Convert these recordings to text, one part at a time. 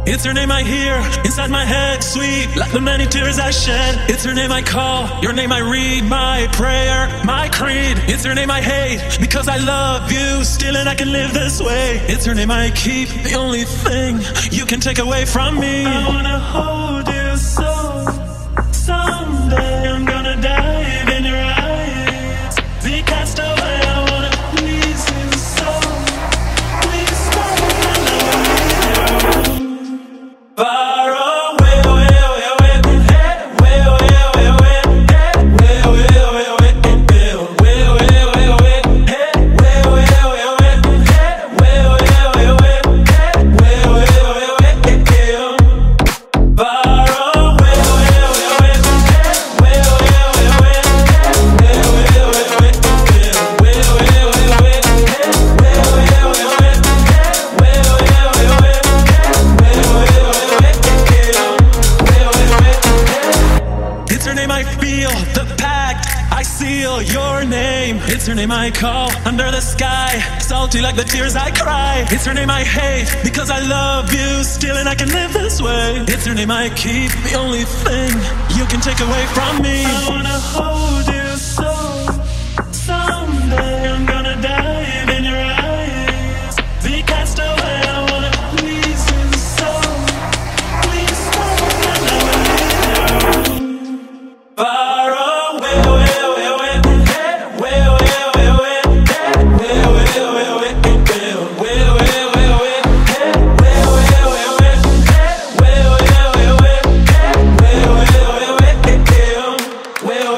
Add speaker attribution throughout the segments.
Speaker 1: It's her name I hear inside my head, sweet like the many tears I shed. It's her name I call, your name I read, my prayer, my creed. It's her name I hate because I love you still and I can live this way. It's her name I keep, the only thing you can take away from me. I wanna hold you so someday I'm gonna dive in your eyes. The castaway, I wanna please you so. Please stop and love me. Far away, away, away, away, hey, way, way, way, way, hey, way, way, way, way, way, way, way, way, way, hey, way, way, way, way, hey, way, way, way, way, hey, way, way, way, way, hey, far away, away, away, away, hey, way, way, way, way, hey, way, way, way, way, way, way, way, way, hey, way, way, way, way, hey, way, way, way, way, hey, way, way, way. It's her name I feel, the pact I seal, your name. It's her name I call under the sky, salty like the tears I cry. It's her name I hate because I love you still and I can live this way. It's her name I keep, the only thing you can take away from me. I wanna hold you so someday I'm gonna dive in your eyes. The castaway, I wanna please you so. Please stop and let me leave you. Far away, away, away, away, hey, way, way, way, way, hey, way, way, way, way, hey, way, way, way, way, hey, way, way, way, way, hey, way, way, way, way, hey, way, way, way, way, hey, way, way, way, hey, way, way, way, way, hey, way, way, way, way, hey, way, way, way, way, hey, way, way, way, way,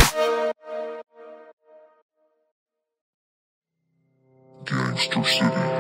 Speaker 2: Gangster City.